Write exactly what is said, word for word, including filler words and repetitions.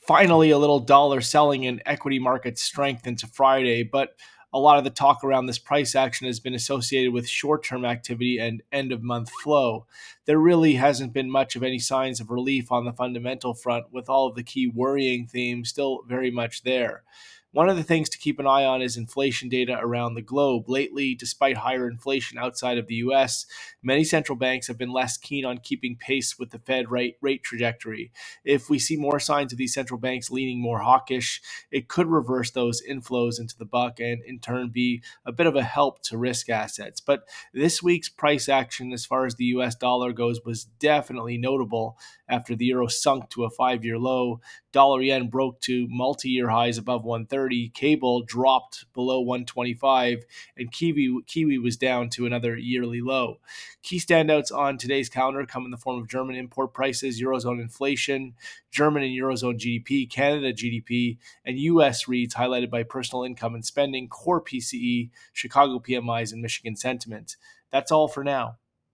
Finally, a little dollar selling and equity market strength into Friday, but a lot of the talk around this price action has been associated with short-term activity and end-of-month flow. There really hasn't been much of any signs of relief on the fundamental front, with all of the key worrying themes still very much there. One of the things to keep an eye on is inflation data around the globe. Lately, despite higher inflation outside of the U S, many central banks have been less keen on keeping pace with the Fed rate, rate trajectory. If we see more signs of these central banks leaning more hawkish, it could reverse those inflows into the buck and in turn be a bit of a help to risk assets. But this week's price action as far as the U S dollar goes was definitely notable after the euro sunk to a five-year low. Dollar yen broke to multi-year highs above one thirty, cable dropped below one twenty-five, and Kiwi, Kiwi was down to another yearly low. Key standouts on today's calendar come in the form of German import prices, Eurozone inflation, German and Eurozone G D P, Canada G D P, and U S reads highlighted by personal income and spending, core P C E, Chicago P M Is, and Michigan sentiment. That's all for now.